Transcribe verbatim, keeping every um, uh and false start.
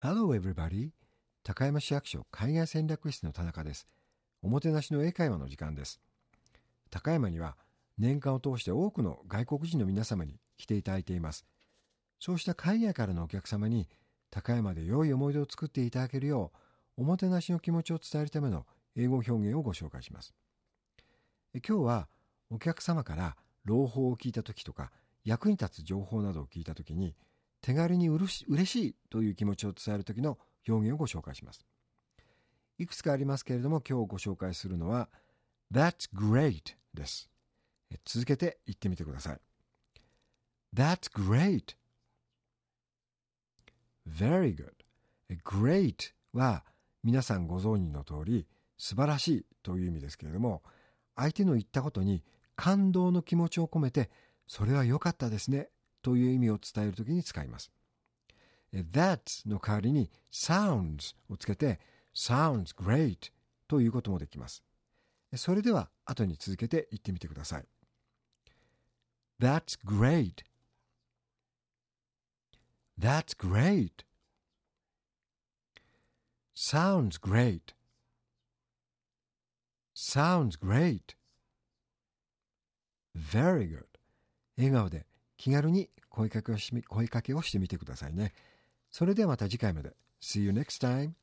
Hello everybody! 高山市役所海外戦略室の田中です。おもてなしの英会話の時間です。高山には年間を通して多くの外国人の皆様に来ていただいています。そうした海外からのお客様に高山で良い思い出を作っていただけるようおもてなしの気持ちを伝えるための英語表現をご紹介します。今日はお客様から朗報を聞いたときとか役に立つ情報などを聞いたときに手軽にうるし嬉しいという気持ちを伝えるときの表現をご紹介します。いくつかありますけれども今日ご紹介するのは That's great です。続けて言ってみてください。That's great. Very good. Great は皆さんご存知の通り素晴らしいという意味ですけれども相手の言ったことに感動の気持ちを込めてそれは良かったですねという意味を伝えるときに使います。That の代わりに sounds をつけて sounds great ということもできます。それでは後に続けて言ってみてください。That's great. That's great. Sounds great. Sounds great. Very good. 笑顔で気軽に声かけをし、声かけをしてみてくださいね。それではまた次回まで。See you next time.